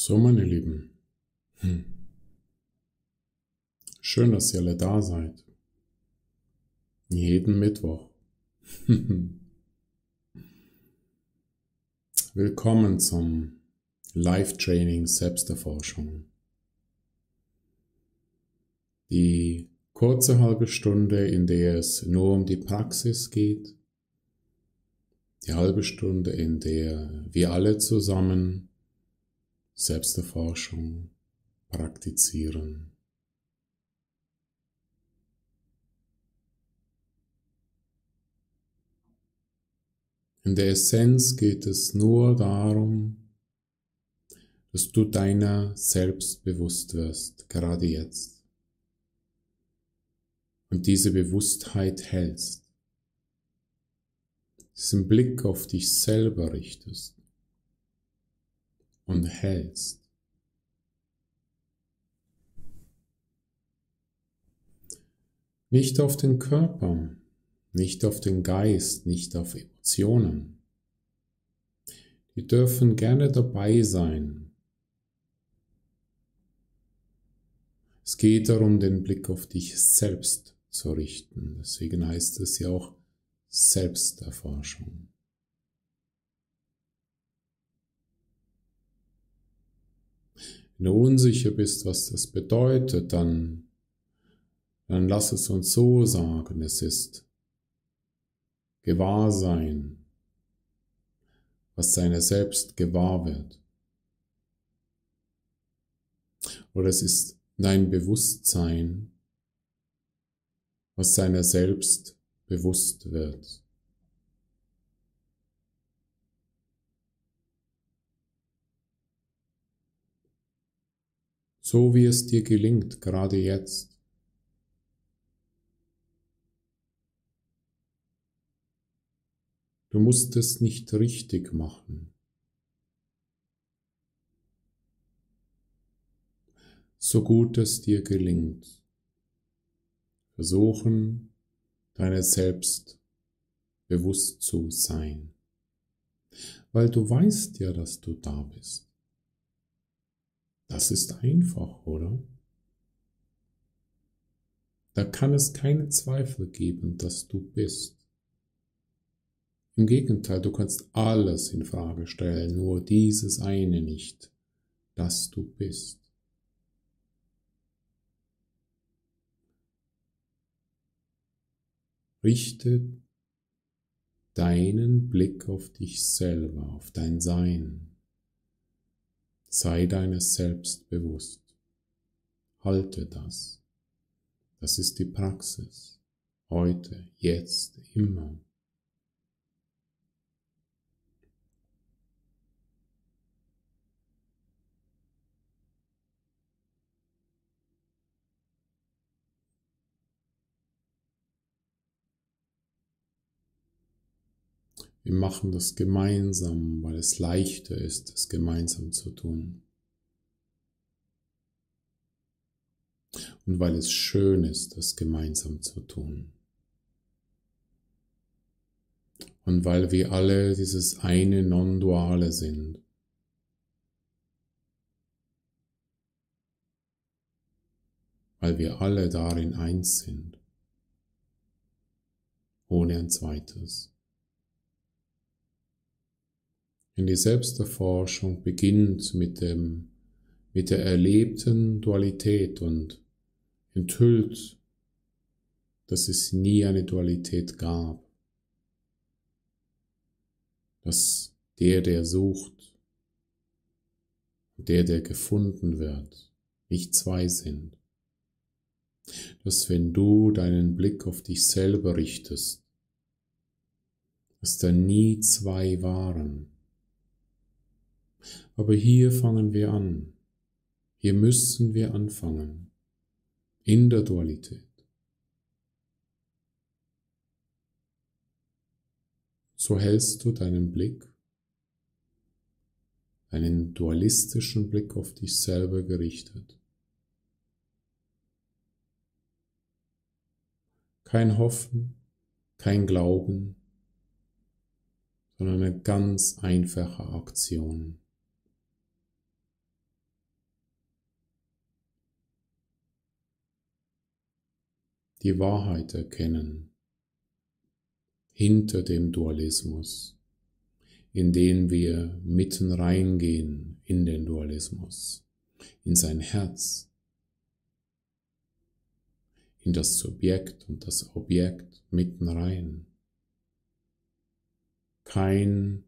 So, meine Lieben, schön, dass ihr alle da seid. Jeden Mittwoch. Willkommen zum Live-Training Selbsterforschung. Die kurze halbe Stunde, in der es nur um die Praxis geht. Die halbe Stunde, in der wir alle zusammen Selbsterforschung praktizieren. In der Essenz geht es nur darum, dass du deiner selbst bewusst wirst, gerade jetzt. Und diese Bewusstheit hältst. Diesen Blick auf dich selber richtest und hältst. Nicht auf den Körper, nicht auf den Geist, nicht auf Emotionen. Die dürfen gerne dabei sein. Es geht darum, den Blick auf dich selbst zu richten. Deswegen heißt es ja auch Selbsterforschung. Wenn du unsicher bist, was das bedeutet, dann lass es uns so sagen, es ist Gewahrsein, was seiner selbst gewahr wird. Oder es ist dein Bewusstsein, was seiner selbst bewusst wird. So wie es dir gelingt, gerade jetzt. Du musst es nicht richtig machen. So gut es dir gelingt. Versuchen, deiner selbst bewusst zu sein. Weil du weißt ja, dass du da bist. Das ist einfach, oder? Da kann es keinen Zweifel geben, dass du bist. Im Gegenteil, du kannst alles in Frage stellen, nur dieses eine nicht, dass du bist. Richte deinen Blick auf dich selber, auf dein Sein. Sei deines selbst bewusst. Halte das. Das ist die Praxis. Heute, jetzt, immer. Wir machen das gemeinsam, weil es leichter ist, es gemeinsam zu tun. Und weil es schön ist, es gemeinsam zu tun. Und weil wir alle dieses eine Non-Duale sind. Weil wir alle darin eins sind. Ohne ein zweites. Denn die Selbsterforschung beginnt mit der erlebten Dualität und enthüllt, dass es nie eine Dualität gab. Dass der sucht und der gefunden wird, nicht zwei sind. Dass wenn du deinen Blick auf dich selber richtest, dass da nie zwei waren. Aber hier fangen wir an. Hier müssen wir anfangen. In der Dualität. So hältst du deinen Blick, einen dualistischen Blick auf dich selber gerichtet. Kein Hoffen, kein Glauben, sondern eine ganz einfache Aktion. die Wahrheit erkennen hinter dem Dualismus, in den wir mitten reingehen in den Dualismus, in sein Herz, in das Subjekt und das Objekt mitten rein. Kein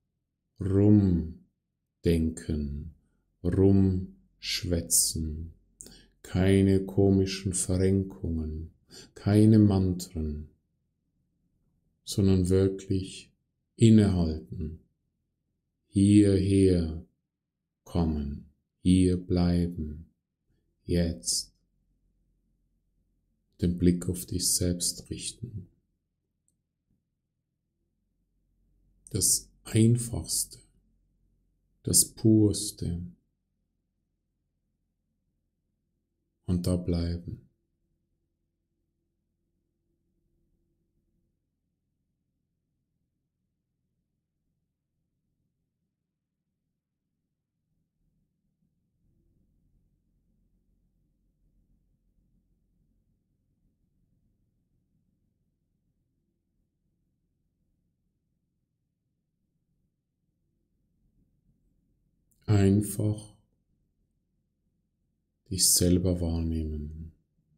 Rumdenken, Rumschwätzen, keine komischen Verrenkungen, keine Mantren, sondern wirklich innehalten, hierher kommen, hier bleiben, jetzt den Blick auf dich selbst richten. Das Einfachste, das Purste und da bleiben. Einfach dich selber wahrnehmen.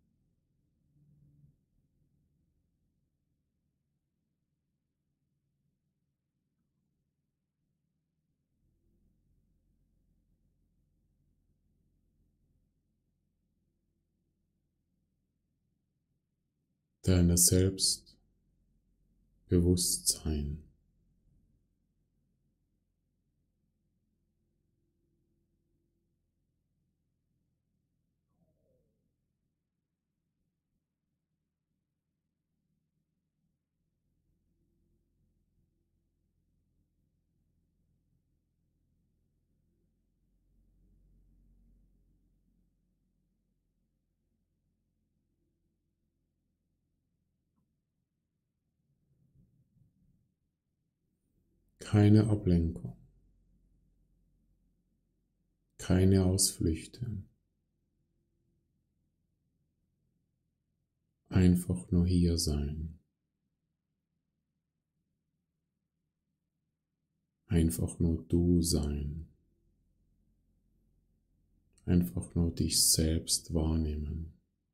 Deiner selbst Bewusstsein. Keine Ablenkung, keine Ausflüchte, einfach nur hier sein, einfach nur du sein, einfach nur dich selbst wahrnehmen.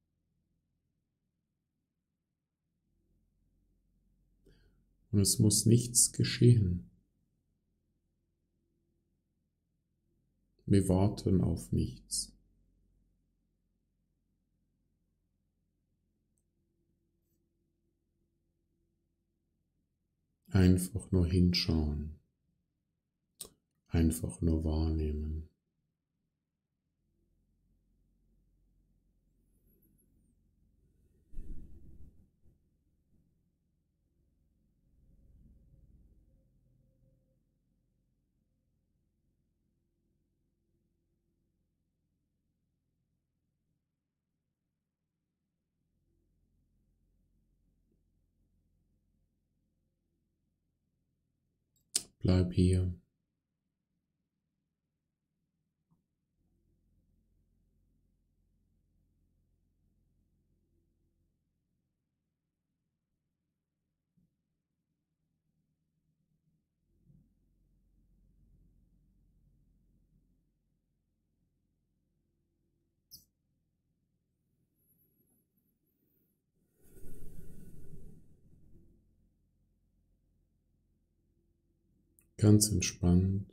Und es muss nichts geschehen. Wir warten auf nichts. Einfach nur hinschauen, einfach nur wahrnehmen. Bleib hier. Ganz entspannt.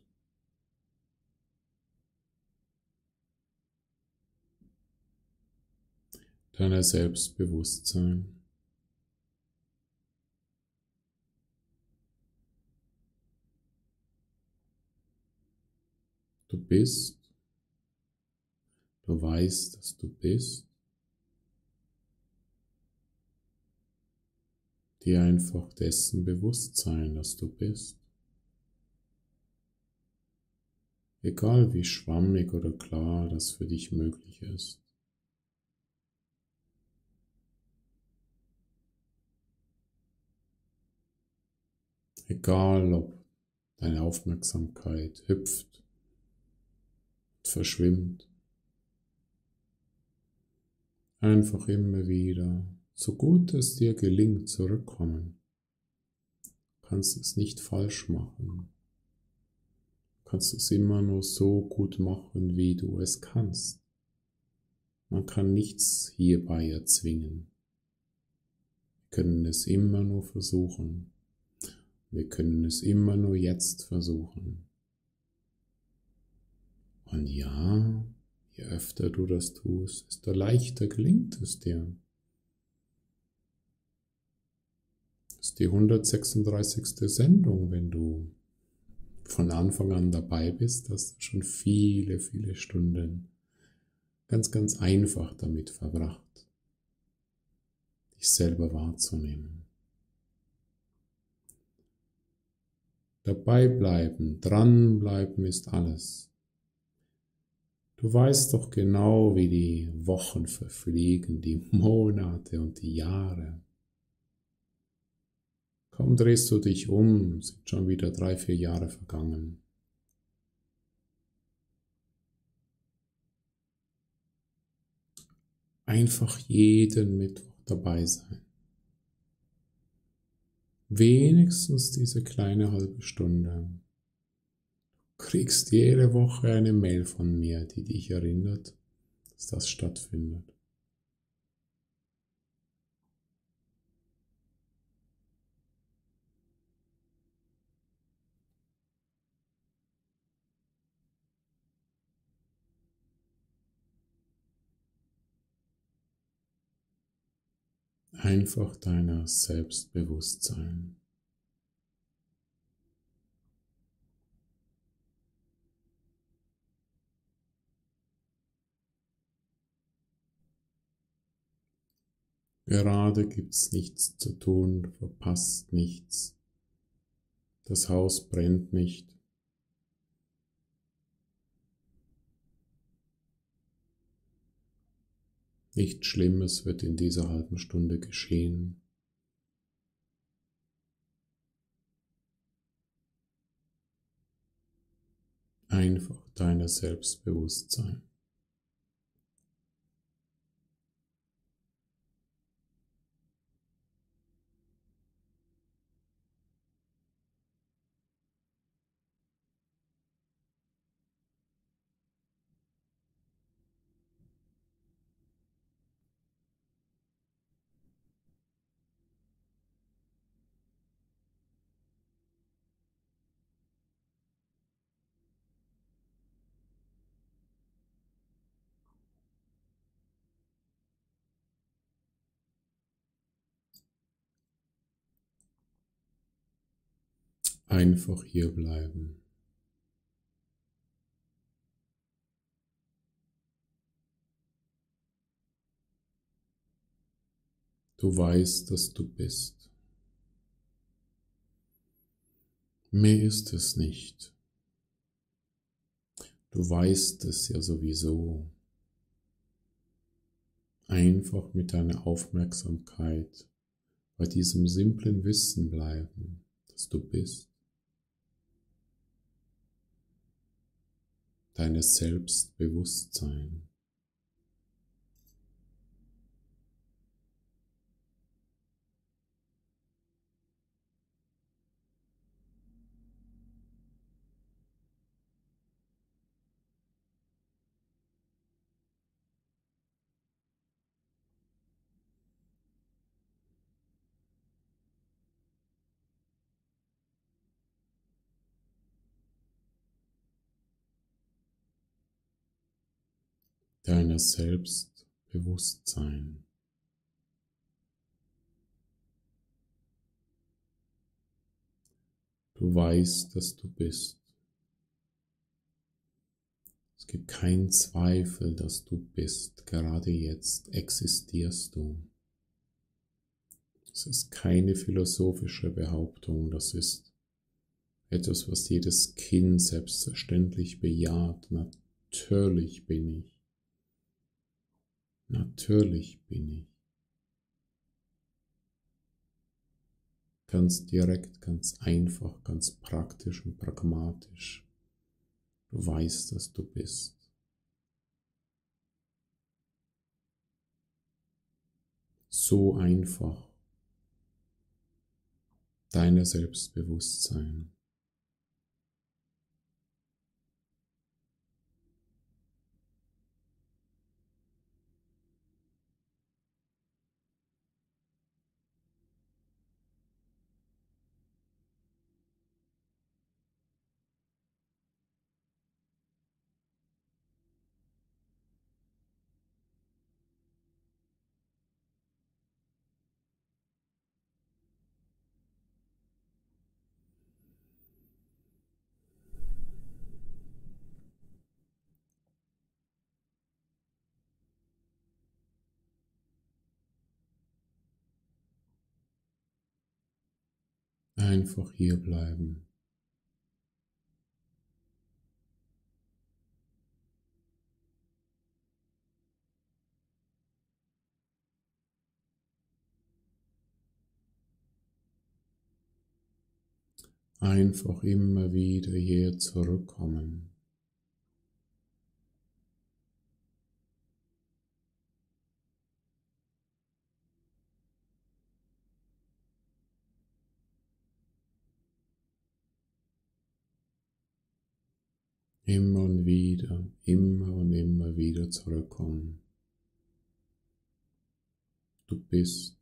Deiner Selbstbewusstsein. Du bist, du weißt, dass du bist, dir einfach dessen bewusst sein, dass du bist. Egal wie schwammig oder klar das für dich möglich ist. Egal ob deine Aufmerksamkeit hüpft und verschwimmt. Einfach immer wieder so gut es dir gelingt, zurückkommen. Du kannst es nicht falsch machen. Du kannst es immer nur so gut machen, wie du es kannst. Man kann nichts hierbei erzwingen. Wir können es immer nur versuchen. Wir können es immer nur jetzt versuchen. Und ja, je öfter du das tust, desto leichter gelingt es dir. Das ist die 136. Sendung. Wenn du von Anfang an dabei bist, hast du schon viele, viele Stunden ganz einfach damit verbracht, dich selber wahrzunehmen. Dabei bleiben, dranbleiben ist alles. Du weißt doch genau, wie die Wochen verfliegen, die Monate und die Jahre. Kaum drehst du dich um, sind schon wieder 3, 4 Jahre vergangen. Einfach jeden Mittwoch dabei sein. Wenigstens diese kleine halbe Stunde. Du kriegst jede Woche eine Mail von mir, die dich erinnert, dass das stattfindet. Einfach deiner selbst bewusst sein. Gerade gibt's nichts zu tun, du verpasst nichts. Das Haus brennt nicht. Nichts Schlimmes wird in dieser halben Stunde geschehen. Einfach deiner selbst bewusst sein. Einfach hier bleiben. Du weißt, dass du bist. Mehr ist es nicht. Du weißt es ja sowieso. Einfach mit deiner Aufmerksamkeit bei diesem simplen Wissen bleiben, dass du bist. Deines Selbstbewusstsein. Deiner Selbstbewusstsein. Du weißt, dass du bist. Es gibt keinen Zweifel, dass du bist. Gerade jetzt existierst du. Es ist keine philosophische Behauptung, das ist etwas, was jedes Kind selbstverständlich bejaht. Natürlich bin ich. Natürlich bin ich. Ganz direkt, ganz einfach, ganz praktisch und pragmatisch. Du weißt, dass du bist. so einfach, deine Selbstbewusstsein. Einfach hier bleiben. Einfach immer wieder hier zurückkommen. Immer und immer wieder zurückkommen. Du bist.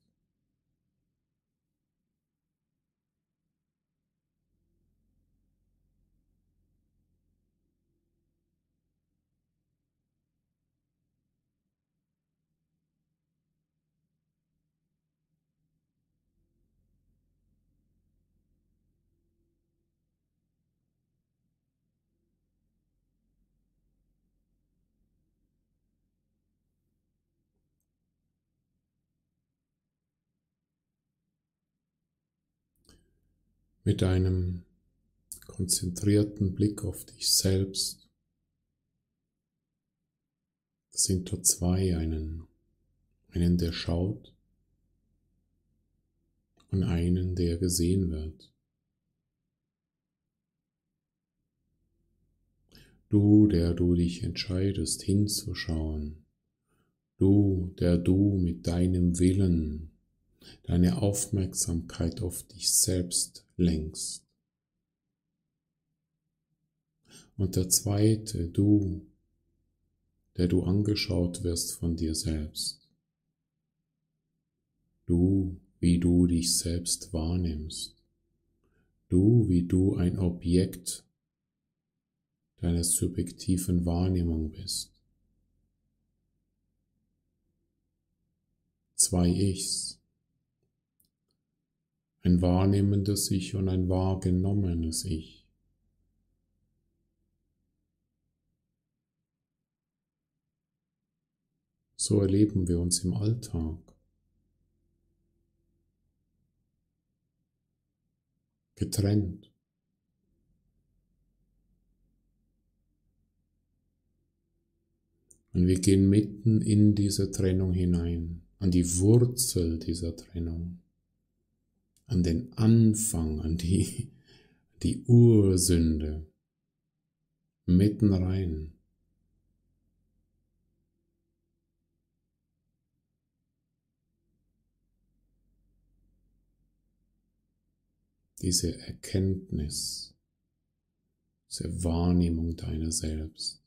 Mit einem konzentrierten Blick auf dich selbst. Das sind da zwei, einen der schaut und einen, der gesehen wird. Du, der du dich entscheidest, hinzuschauen. Du, der du mit deinem Willen deine Aufmerksamkeit auf dich selbst lenkst. Und der zweite, du, der du angeschaut wirst von dir selbst. Du, wie du dich selbst wahrnimmst. Du, wie du ein Objekt deiner subjektiven Wahrnehmung bist. Zwei Ichs. Ein wahrnehmendes Ich und ein wahrgenommenes Ich. So erleben wir uns im Alltag. Getrennt. Und wir gehen mitten in diese Trennung hinein, an die Wurzel dieser Trennung, an den Anfang, an die Ursünde, mitten rein. Diese Erkenntnis, diese Wahrnehmung deiner selbst,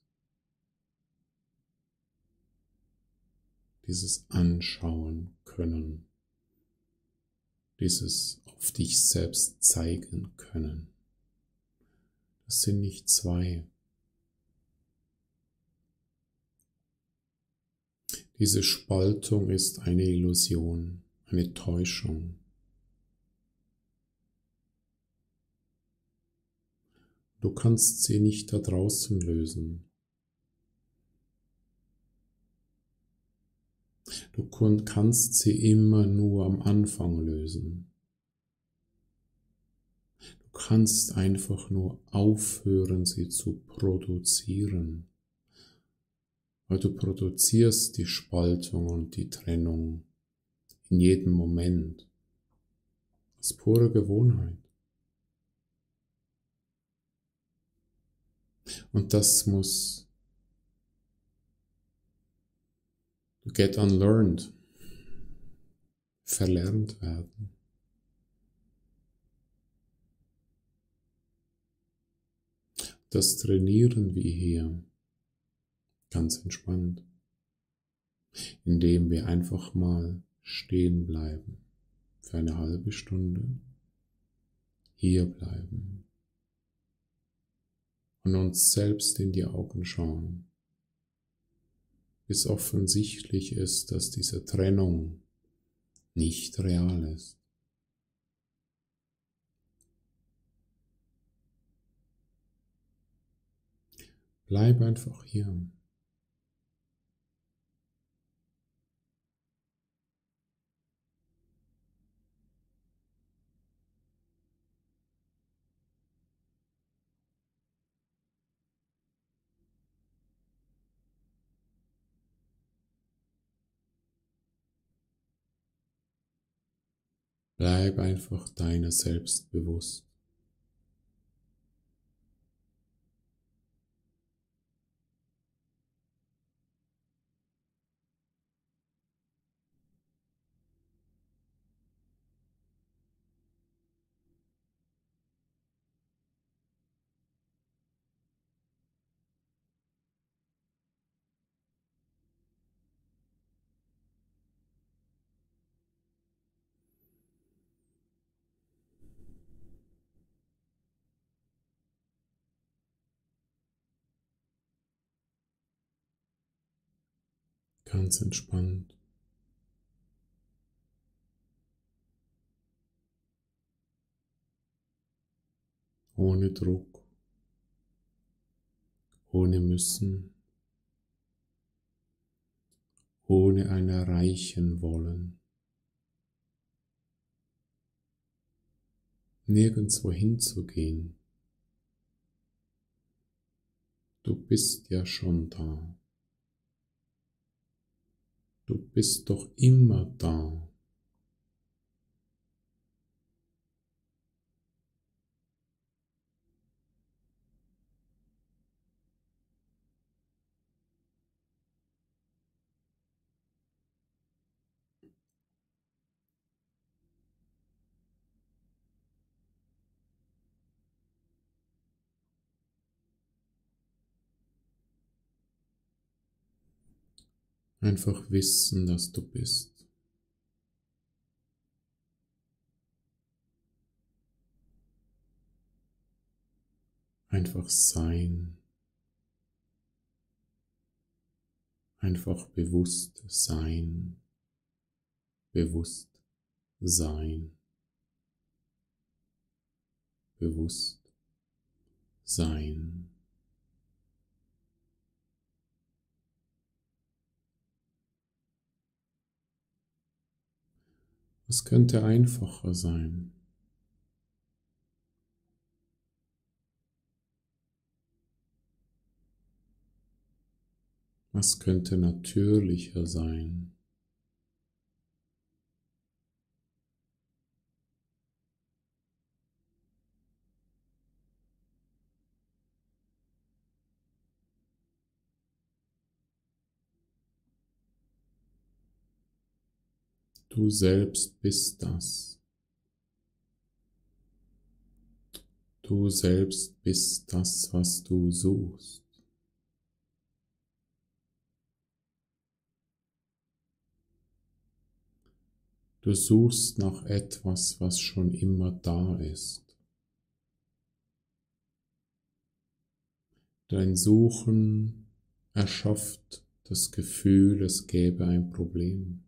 dieses Anschauen können, dieses auf dich selbst zeigen können. Das sind nicht zwei. Diese Spaltung ist eine Illusion, eine Täuschung. Du kannst sie nicht da draußen lösen. Du kannst sie immer nur am Anfang lösen. Du kannst einfach nur aufhören, sie zu produzieren. Weil du produzierst die Spaltung und die Trennung in jedem Moment. Das ist pure Gewohnheit. Und das muss get unlearned. verlernt werden. Das trainieren wir hier ganz entspannt, indem wir einfach mal stehen bleiben für eine halbe Stunde, hier bleiben und uns selbst in die Augen schauen, bis offensichtlich ist, dass diese Trennung nicht real ist. Bleib einfach hier. Bleib einfach deiner selbst bewusst. Ganz entspannt. Ohne Druck, ohne Müssen, ohne ein Erreichen wollen. Nirgendwo hinzugehen. Du bist ja schon da. Du bist doch immer da. Einfach wissen, dass du bist. Einfach sein. Einfach bewusst sein. Bewusst sein. Bewusst sein. Was könnte einfacher sein? Was könnte natürlicher sein? Du selbst bist das. Du selbst bist das, was du suchst. Du suchst nach etwas, was schon immer da ist. Dein Suchen erschafft das Gefühl, es gäbe ein Problem.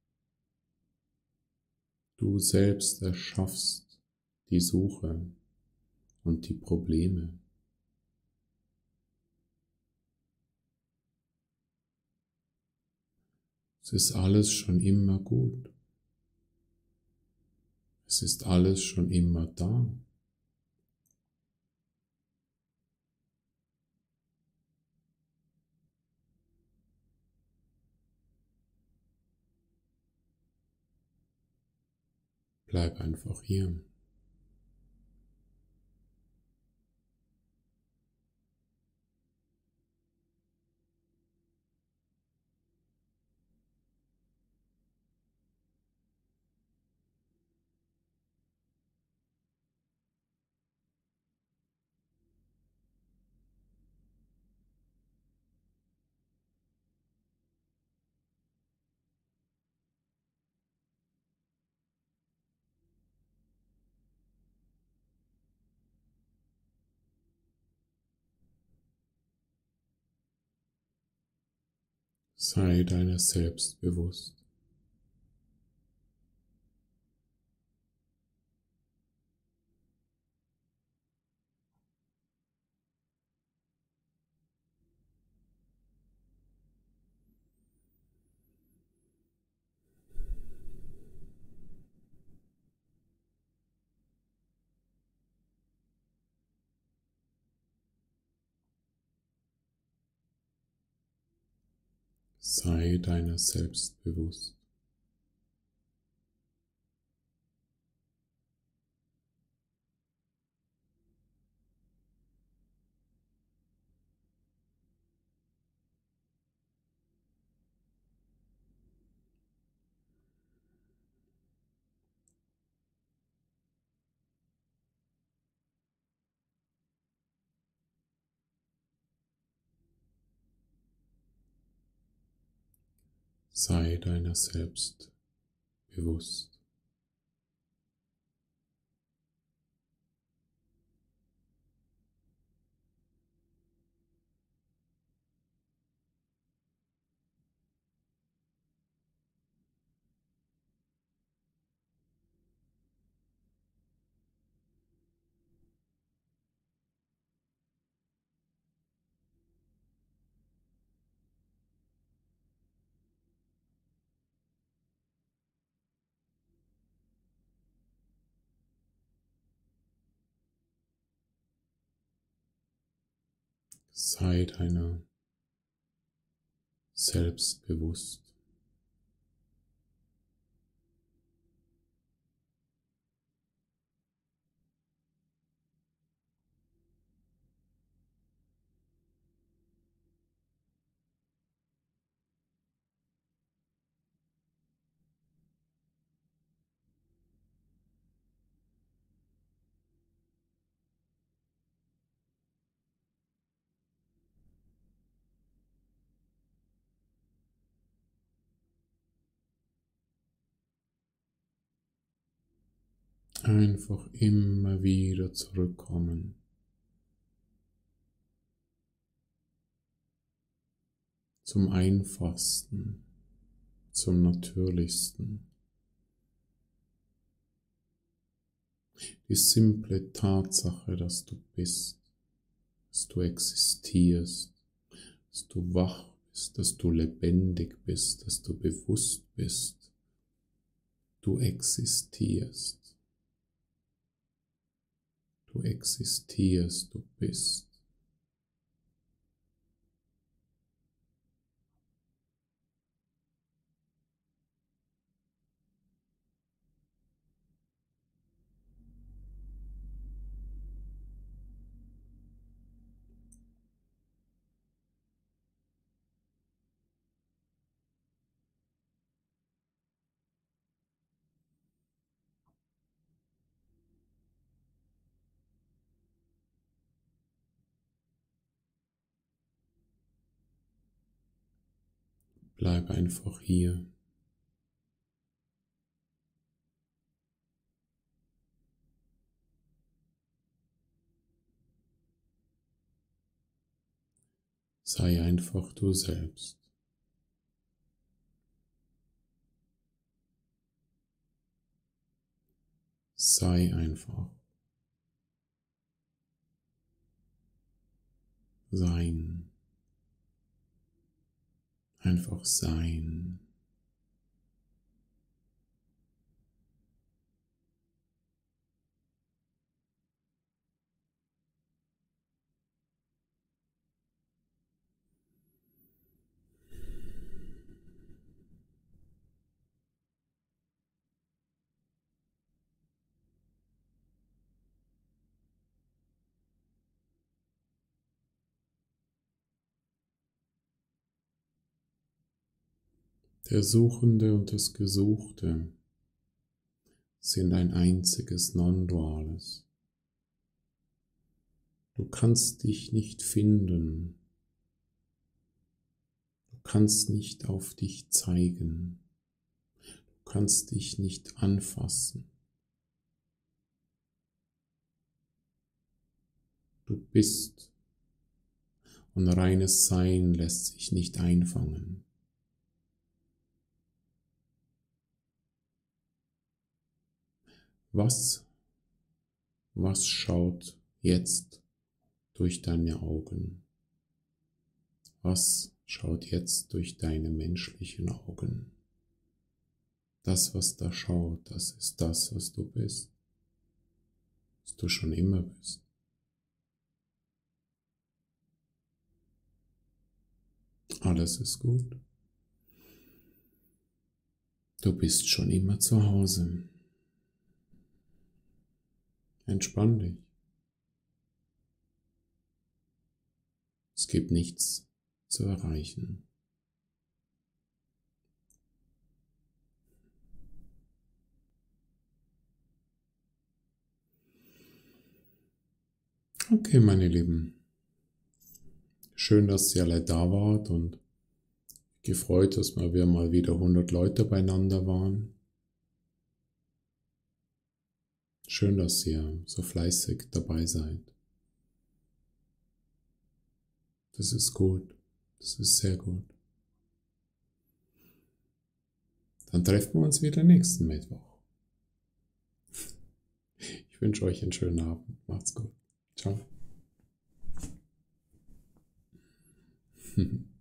Du selbst erschaffst die Suche und die Probleme. Es ist alles schon immer gut. Es ist alles schon immer da. Bleib einfach hier. Sei deiner selbst bewusst. Sei deiner selbst bewusst. Sei deiner selbst bewusst. Sei deiner selbst bewusst. Einfach immer wieder zurückkommen zum Einfachsten, zum Natürlichsten. Die simple Tatsache, dass du bist, dass du existierst, dass du wach bist, dass du lebendig bist, dass du bewusst bist. Du existierst. Du existierst, du bist. Bleib einfach hier. Sei einfach du selbst. Sei einfach. Sein. Einfach sein. Der Suchende und das Gesuchte sind ein einziges Non-Duales. Du kannst dich nicht finden. Du kannst nicht auf dich zeigen. Du kannst dich nicht anfassen. Du bist und reines Sein lässt sich nicht einfangen. Was schaut jetzt durch deine Augen? Was schaut jetzt durch deine menschlichen Augen? Das, was da schaut, das ist das, was du bist, was du schon immer bist. Alles ist gut. Du bist schon immer zu Hause. Entspann dich. Es gibt nichts zu erreichen. Okay, meine Lieben. Schön, dass ihr alle da wart und gefreut, dass wir mal wieder 100 Leute beieinander waren. Schön, dass ihr so fleißig dabei seid. Das ist gut. Das ist sehr gut. Dann treffen wir uns wieder nächsten Mittwoch. Ich wünsche euch einen schönen Abend. Macht's gut. Ciao.